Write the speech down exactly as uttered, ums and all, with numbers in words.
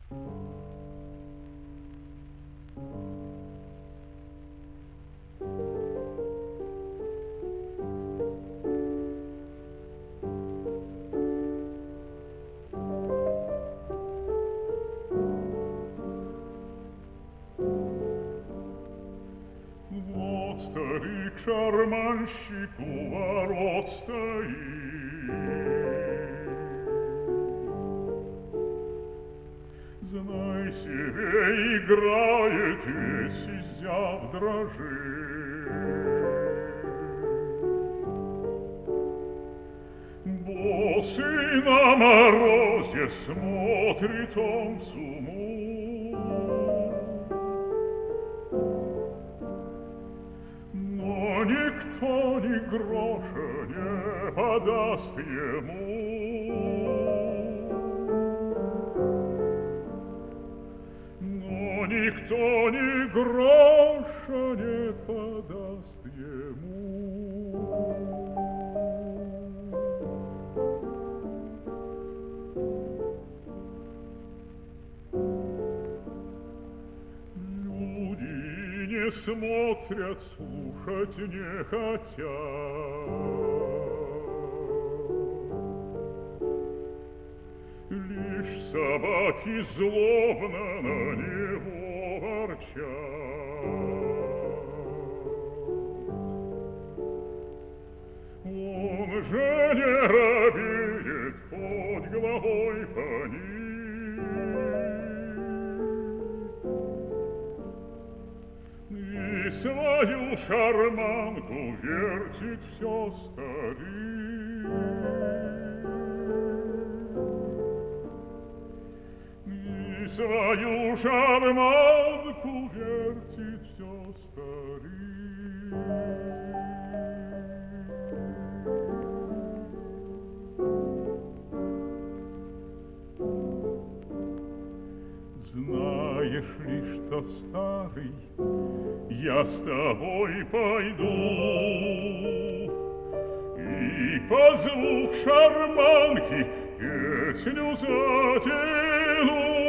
Вот старик-шарманщик у ворот стоит. Знай себе, играет, весь изяв дрожит. Босый на морозе смотрит он в суму, но никто ни гроша не подаст ему. Но никто ни гроша не подаст ему. Люди не смотрят, слушать не хотят. Лишь собаки злобно на него ворчат. Он же не робеет, хоть головой поник, и свою шарманку вертит все старик. И свою шарманку вертит все старик. Знаешь ли, что, старый, я с тобой пойду и под звук шарманки песню затяну.